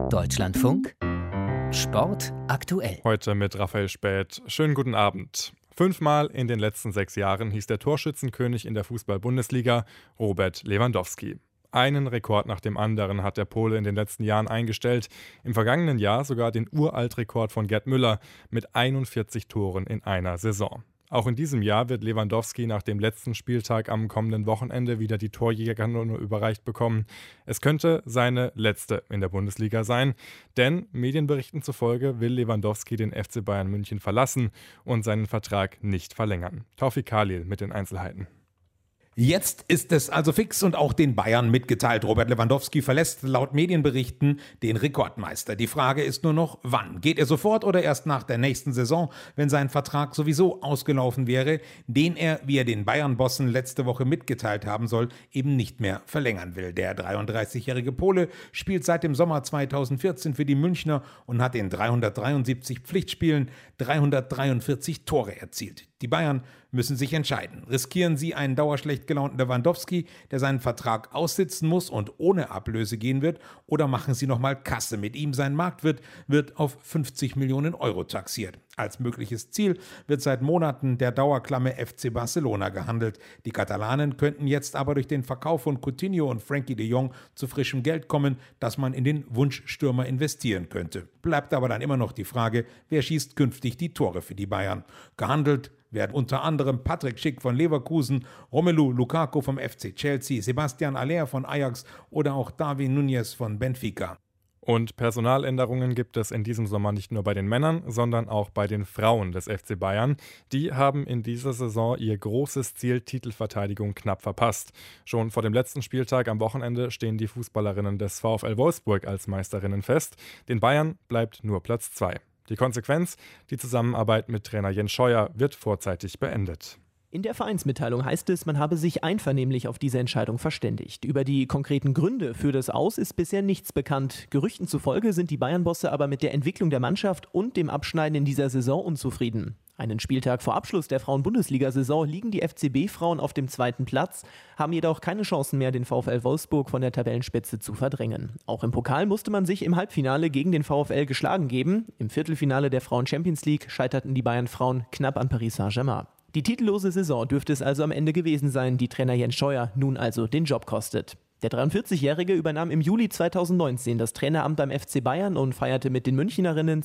Deutschlandfunk Sport aktuell. Heute mit Raphael Späth. Schönen guten Abend. 5-mal in den letzten 6 Jahren hieß der Torschützenkönig in der Fußball-Bundesliga Robert Lewandowski. Einen Rekord nach dem anderen hat der Pole in den letzten Jahren eingestellt. Im vergangenen Jahr sogar den Uraltrekord von Gerd Müller mit 41 Toren in einer Saison. Auch in diesem Jahr wird Lewandowski nach dem letzten Spieltag am kommenden Wochenende wieder die Torjägerkanone überreicht bekommen. Es könnte seine letzte in der Bundesliga sein, denn Medienberichten zufolge will Lewandowski den FC Bayern München verlassen und seinen Vertrag nicht verlängern. Taufik Khalil mit den Einzelheiten. Jetzt ist es also fix und auch den Bayern mitgeteilt. Robert Lewandowski verlässt laut Medienberichten den Rekordmeister. Die Frage ist nur noch, wann? Geht er sofort oder erst nach der nächsten Saison, wenn sein Vertrag sowieso ausgelaufen wäre, den er, wie er den Bayern-Bossen letzte Woche mitgeteilt haben soll, eben nicht mehr verlängern will. Der 33-jährige Pole spielt seit dem Sommer 2014 für die Münchner und hat in 373 Pflichtspielen 343 Tore erzielt. Die Bayern müssen sich entscheiden. Riskieren sie einen dauerschlecht gelaunten Lewandowski, der seinen Vertrag aussitzen muss und ohne Ablöse gehen wird, oder machen sie nochmal Kasse mit ihm? Sein Marktwert wird auf 50 Millionen Euro taxiert. Als mögliches Ziel wird seit Monaten der Dauerklamme FC Barcelona gehandelt. Die Katalanen könnten jetzt aber durch den Verkauf von Coutinho und Frenkie de Jong zu frischem Geld kommen, das man in den Wunschstürmer investieren könnte. Bleibt aber dann immer noch die Frage, wer schießt künftig die Tore für die Bayern? Gehandelt werden unter anderem Patrick Schick von Leverkusen, Romelu Lukaku vom FC Chelsea, Sebastian Haller von Ajax oder auch Darwin Núñez von Benfica. Und Personaländerungen gibt es in diesem Sommer nicht nur bei den Männern, sondern auch bei den Frauen des FC Bayern. Die haben in dieser Saison ihr großes Ziel Titelverteidigung knapp verpasst. Schon vor dem letzten Spieltag am Wochenende stehen die Fußballerinnen des VfL Wolfsburg als Meisterinnen fest. Den Bayern bleibt nur Platz 2. Die Konsequenz: die Zusammenarbeit mit Trainer Jens Scheuer wird vorzeitig beendet. In der Vereinsmitteilung heißt es, man habe sich einvernehmlich auf diese Entscheidung verständigt. Über die konkreten Gründe für das Aus ist bisher nichts bekannt. Gerüchten zufolge sind die Bayern-Bosse aber mit der Entwicklung der Mannschaft und dem Abschneiden in dieser Saison unzufrieden. Einen Spieltag vor Abschluss der Frauen-Bundesliga-Saison liegen die FCB-Frauen auf dem 2. Platz, haben jedoch keine Chancen mehr, den VfL Wolfsburg von der Tabellenspitze zu verdrängen. Auch im Pokal musste man sich im Halbfinale gegen den VfL geschlagen geben. Im Viertelfinale der Frauen-Champions League scheiterten die Bayern-Frauen knapp an Paris Saint-Germain. Die titellose Saison dürfte es also am Ende gewesen sein, die Trainer Jens Scheuer nun also den Job kostet. Der 43-Jährige übernahm im Juli 2019 das Traineramt beim FC Bayern und feierte mit den Münchnerinnen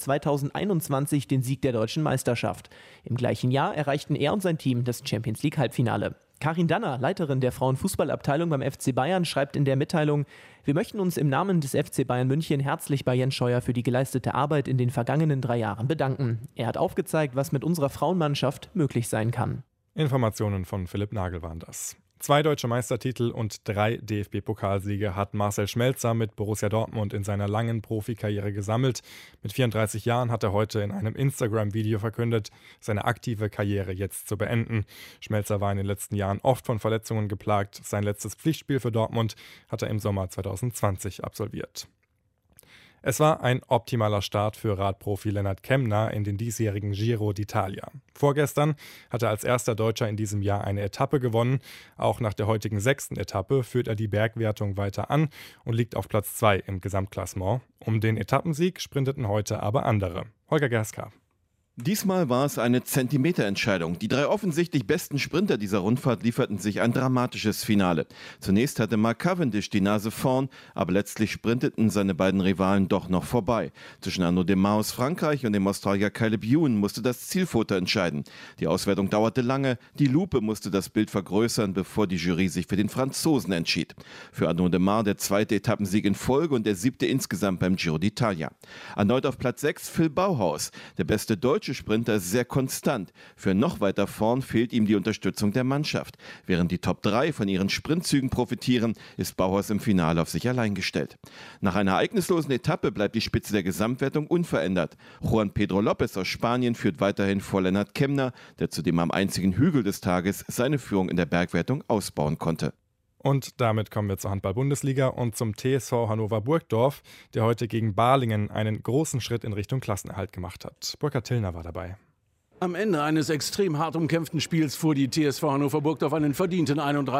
2021 den Sieg der deutschen Meisterschaft. Im gleichen Jahr erreichten er und sein Team das Champions-League-Halbfinale. Karin Danner, Leiterin der Frauenfußballabteilung beim FC Bayern, schreibt in der Mitteilung: Wir möchten uns im Namen des FC Bayern München herzlich bei Jens Scheuer für die geleistete Arbeit in den vergangenen 3 Jahren bedanken. Er hat aufgezeigt, was mit unserer Frauenmannschaft möglich sein kann. Informationen von Philipp Nagel waren das. 2 deutsche Meistertitel und 3 DFB-Pokalsiege hat Marcel Schmelzer mit Borussia Dortmund in seiner langen Profikarriere gesammelt. Mit 34 Jahren hat er heute in einem Instagram-Video verkündet, seine aktive Karriere jetzt zu beenden. Schmelzer war in den letzten Jahren oft von Verletzungen geplagt. Sein letztes Pflichtspiel für Dortmund hat er im Sommer 2020 absolviert. Es war ein optimaler Start für Radprofi Lennart Kämna in den diesjährigen Giro d'Italia. Vorgestern hat er als erster Deutscher in diesem Jahr eine Etappe gewonnen. Auch nach der heutigen 6. Etappe führt er die Bergwertung weiter an und liegt auf Platz 2 im Gesamtklassement. Um den Etappensieg sprinteten heute aber andere. Holger Gerska. Diesmal war es eine Zentimeterentscheidung. Die 3 offensichtlich besten Sprinter dieser Rundfahrt lieferten sich ein dramatisches Finale. Zunächst hatte Mark Cavendish die Nase vorn, aber letztlich sprinteten seine beiden Rivalen doch noch vorbei. Zwischen Arnaud Démare aus Frankreich und dem Australier Caleb Ewan musste das Zielfoto entscheiden. Die Auswertung dauerte lange, die Lupe musste das Bild vergrößern, bevor die Jury sich für den Franzosen entschied. Für Arnaud Démare der 2. Etappensieg in Folge und der 7. insgesamt beim Giro d'Italia. Erneut auf Platz 6 Phil Bauhaus, der beste deutsche Sprinter, ist sehr konstant. Für noch weiter vorn fehlt ihm die Unterstützung der Mannschaft. Während die Top 3 von ihren Sprintzügen profitieren, ist Bauhaus im Finale auf sich allein gestellt. Nach einer ereignislosen Etappe bleibt die Spitze der Gesamtwertung unverändert. Juan Pedro López aus Spanien führt weiterhin vor Lennart Kämna, der zudem am einzigen Hügel des Tages seine Führung in der Bergwertung ausbauen konnte. Und damit kommen wir zur Handball-Bundesliga und zum TSV Hannover Burgdorf, der heute gegen Balingen einen großen Schritt in Richtung Klassenerhalt gemacht hat. Burkhard Tillner war dabei. Am Ende eines extrem hart umkämpften Spiels fuhr die TSV Hannover Burgdorf einen verdienten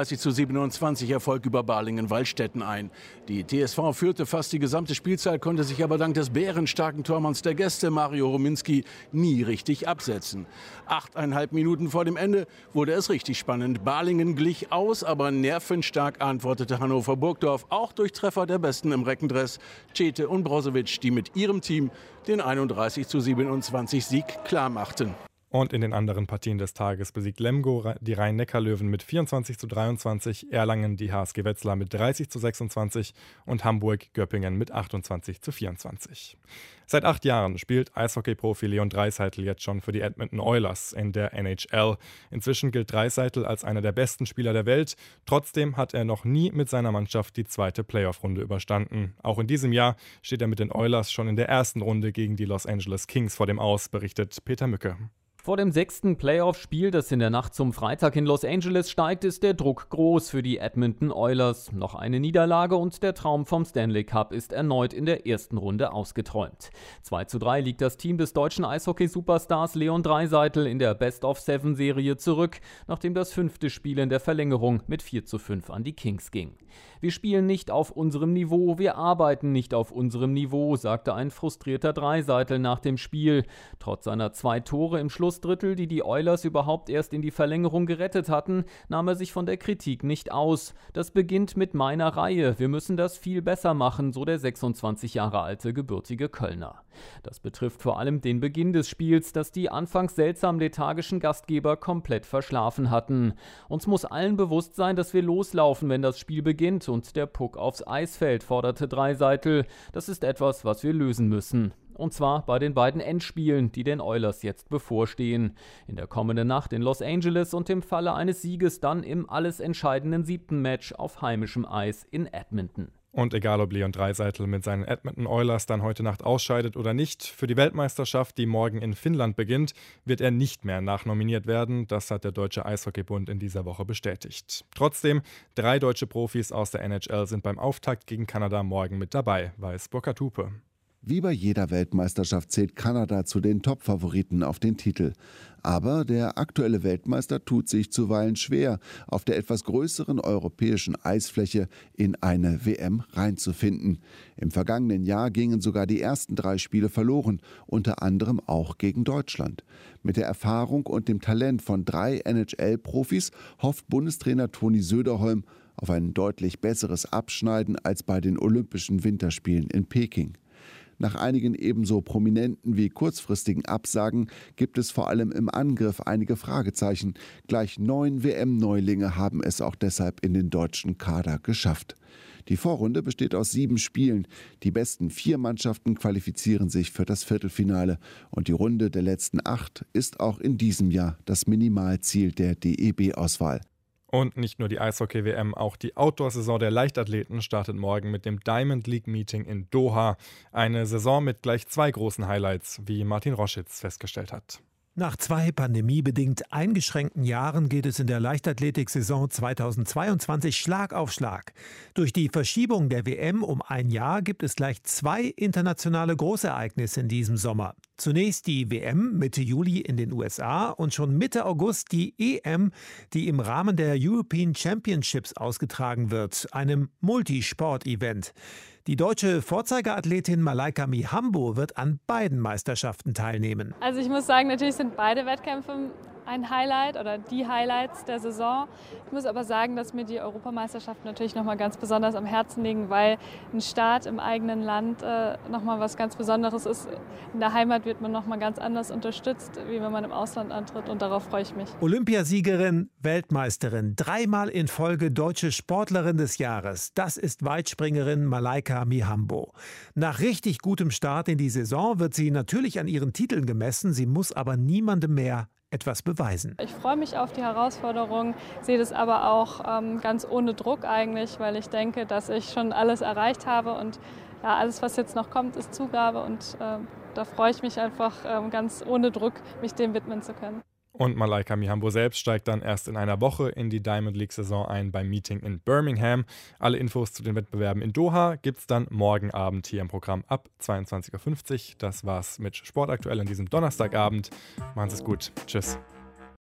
31:27 Erfolg über Balingen-Waldstätten ein. Die TSV führte fast die gesamte Spielzeit, konnte sich aber dank des bärenstarken Tormanns der Gäste, Mario Rominski, nie richtig absetzen. 8,5 Minuten vor dem Ende wurde es richtig spannend. Balingen glich aus, aber nervenstark antwortete Hannover Burgdorf, auch durch Treffer der Besten im Reckendress, Cete und Brozovic, die mit ihrem Team den 31:27 Sieg klarmachten. Und in den anderen Partien des Tages besiegt Lemgo die Rhein-Neckar-Löwen mit 24:23, Erlangen die HSG Wetzlar mit 30:26 und Hamburg Göppingen mit 28:24. Seit 8 Jahren spielt Eishockey-Profi Leon Draisaitl jetzt schon für die Edmonton Oilers in der NHL. Inzwischen gilt Draisaitl als einer der besten Spieler der Welt. Trotzdem hat er noch nie mit seiner Mannschaft die zweite Playoff-Runde überstanden. Auch in diesem Jahr steht er mit den Oilers schon in der ersten Runde gegen die Los Angeles Kings vor dem Aus, berichtet Peter Mücke. Vor dem 6. Playoff-Spiel, das in der Nacht zum Freitag in Los Angeles steigt, ist der Druck groß für die Edmonton Oilers. Noch eine Niederlage und der Traum vom Stanley Cup ist erneut in der ersten Runde ausgeträumt. 2:3 liegt das Team des deutschen Eishockey-Superstars Leon Draisaitl in der Best-of-7-Serie zurück, nachdem das 5. Spiel in der Verlängerung mit 4:5 an die Kings ging. Wir spielen nicht auf unserem Niveau, wir arbeiten nicht auf unserem Niveau, sagte ein frustrierter Draisaitl nach dem Spiel. Trotz seiner 2 Tore im Schlussdrittel, die die Oilers überhaupt erst in die Verlängerung gerettet hatten, nahm er sich von der Kritik nicht aus. Das beginnt mit meiner Reihe, wir müssen das viel besser machen, so der 26 Jahre alte gebürtige Kölner. Das betrifft vor allem den Beginn des Spiels, das die anfangs seltsam lethargischen Gastgeber komplett verschlafen hatten. Uns muss allen bewusst sein, dass wir loslaufen, wenn das Spiel beginnt und der Puck aufs Eis fällt, forderte Draisaitl. Das ist etwas, was wir lösen müssen. Und zwar bei den beiden Endspielen, die den Oilers jetzt bevorstehen. In der kommenden Nacht in Los Angeles und im Falle eines Sieges dann im alles entscheidenden 7. Match auf heimischem Eis in Edmonton. Und egal, ob Leon Draisaitl mit seinen Edmonton Oilers dann heute Nacht ausscheidet oder nicht, für die Weltmeisterschaft, die morgen in Finnland beginnt, wird er nicht mehr nachnominiert werden. Das hat der Deutsche Eishockeybund in dieser Woche bestätigt. Trotzdem, 3 deutsche Profis aus der NHL sind beim Auftakt gegen Kanada morgen mit dabei, weiß Burkhard Hupe. Wie bei jeder Weltmeisterschaft zählt Kanada zu den Top-Favoriten auf den Titel. Aber der aktuelle Weltmeister tut sich zuweilen schwer, auf der etwas größeren europäischen Eisfläche in eine WM reinzufinden. Im vergangenen Jahr gingen sogar die ersten 3 Spiele verloren, unter anderem auch gegen Deutschland. Mit der Erfahrung und dem Talent von 3 NHL-Profis hofft Bundestrainer Toni Söderholm auf ein deutlich besseres Abschneiden als bei den Olympischen Winterspielen in Peking. Nach einigen ebenso prominenten wie kurzfristigen Absagen gibt es vor allem im Angriff einige Fragezeichen. Gleich 9 WM-Neulinge haben es auch deshalb in den deutschen Kader geschafft. Die Vorrunde besteht aus 7 Spielen. Die besten 4 Mannschaften qualifizieren sich für das Viertelfinale. Und die Runde der letzten 8 ist auch in diesem Jahr das Minimalziel der DEB-Auswahl. Und nicht nur die Eishockey-WM, auch die Outdoor-Saison der Leichtathleten startet morgen mit dem Diamond League-Meeting in Doha. Eine Saison mit gleich 2 großen Highlights, wie Martin Roschitz festgestellt hat. Nach 2 pandemiebedingt eingeschränkten Jahren geht es in der Leichtathletik-Saison 2022 Schlag auf Schlag. Durch die Verschiebung der WM um ein Jahr gibt es gleich 2 internationale Großereignisse in diesem Sommer. Zunächst die WM Mitte Juli in den USA und schon Mitte August die EM, die im Rahmen der European Championships ausgetragen wird, einem Multisport-Event. Die deutsche Vorzeigeathletin Malaika Mihambo wird an beiden Meisterschaften teilnehmen. Also ich muss sagen, natürlich sind beide Wettkämpfe ein Highlight oder die Highlights der Saison. Ich muss aber sagen, dass mir die Europameisterschaften natürlich nochmal ganz besonders am Herzen liegen, weil ein Start im eigenen Land nochmal was ganz Besonderes ist. In der Heimat wird man nochmal ganz anders unterstützt, wie wenn man im Ausland antritt, und darauf freue ich mich. Olympiasiegerin, Weltmeisterin, 3-mal in Folge deutsche Sportlerin des Jahres. Das ist Weitspringerin Malaika Mihambo. Nach richtig gutem Start in die Saison wird sie natürlich an ihren Titeln gemessen. Sie muss aber niemandem mehr etwas beweisen. Ich freue mich auf die Herausforderung, sehe das aber auch ganz ohne Druck eigentlich, weil ich denke, dass ich schon alles erreicht habe und ja, alles, was jetzt noch kommt, ist Zugabe und da freue ich mich einfach ganz ohne Druck, mich dem widmen zu können. Und Malaika Mihambo selbst steigt dann erst in einer Woche in die Diamond League-Saison ein beim Meeting in Birmingham. Alle Infos zu den Wettbewerben in Doha gibt es dann morgen Abend hier im Programm ab 22:50 Uhr. Das war's mit Sportaktuell an diesem Donnerstagabend. Machen Sie es gut. Tschüss.